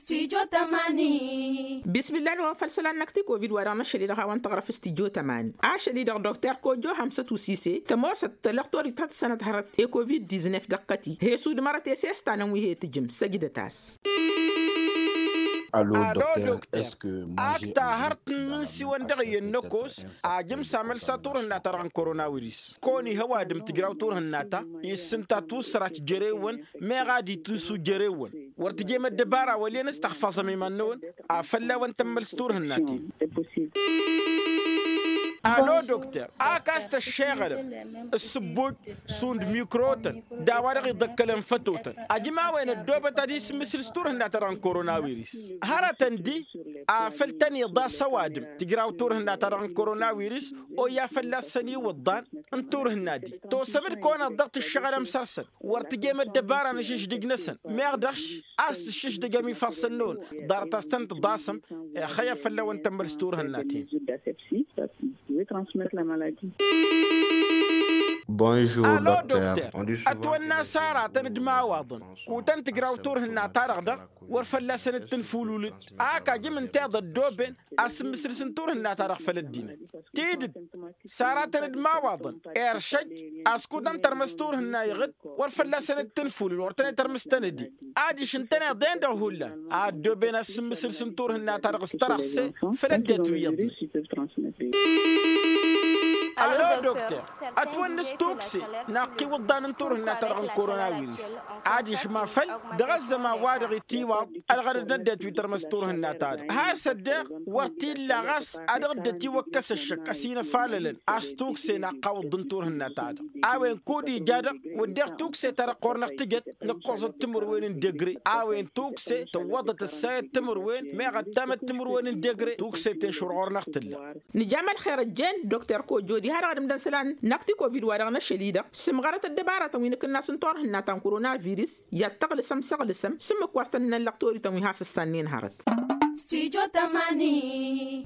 استيجو تماني. بسم الله الوفر سلام نكتي كوفيد ورانا شليدا هوان تغرف استيجو تماني شليدا دكتور كوجو همسة وسيسي تموسط تلقتوري تات سنة هرت كوفيد 19 دقتي هي سود مرة سيستانا وهي تجم سجدة تاس. Allô, docteur, est-ce que manger أكتا هرتن من سوان دغي النكوس أجم سامل ساتور الناتا ران كورونا ويريس كوني هوا دم تجراو تور الناتا يسنتا توسرات جريون ما غادي توسو جريون ورتجي الدبارة ولي نستحفظ ميمانون أفلا وانتمل ستور الناتي. ألو دكتور أكاست الشغل السبوت سوند ميكروتن داوارغ يدكلم فتوتن أجمع وين الدوبة تدي سمسل ستور هنا تران كورونا ويريس هرتن دي أفلتني ضا سوادم تجراو تور هنا تران كورونا ويريس أو يا فلاسني وضان انتور هنا دي تو سمر كون الضغط الشغل مسرسل ورتجي الدبارة نشيش دقنسن ما يقدرش أس شيش دقمي فصلنون دار تستنت ضاسم خيا فلا وانتمل ستور هناتين. Transmettre la maladie. Bonjour, docteur. أتونا سارة تندما واضن كوتن تقراو تور هنا تارغدا ورفلا سنة تنفولولد آكا جمن تاض الدوبن أسم سلسن تور هنا تارغ فلدينا تيدد سارة تندما واضن إرشج أسكودن ترمستور هنا يغد ورفلا سنة تنفولول ورتني ترمستندي عادي شنتنا دين دهولا الدوبن أسم سلسن تور هنا تارغ استرخسي فلديتو يضن. ألو دكتور أتونس توكسي ناقي وضان نطور هنا ترغن كورونا ويريس عادي شما فل دغزة ما وارغي تيواب الغرد ندت ويترمستور هنا تار هاي صدق ورتي لغاس أدغد تيوكس الشك أسينا فاللن أستوكسي ناقا وضن تور هنا تار أوين كودي جادق وديق توكسي ترى قورنق تجد نقوص التمر وين دقري أوين توكسي توضت السايد تمر وين ما قد تامت تمر وين دقري توكسي تنشر قورنق تلا نجامل خير الجن دكتور كوجو دي هذا قدم دنسلان نكتي كوفيد ورانا شديدة سمغرة الدبارة توينك الناس نطور هنا تام كورونا فيروس يتقل سم كواستن اللقطوري توي هاس السنين هارت استيجو تماني.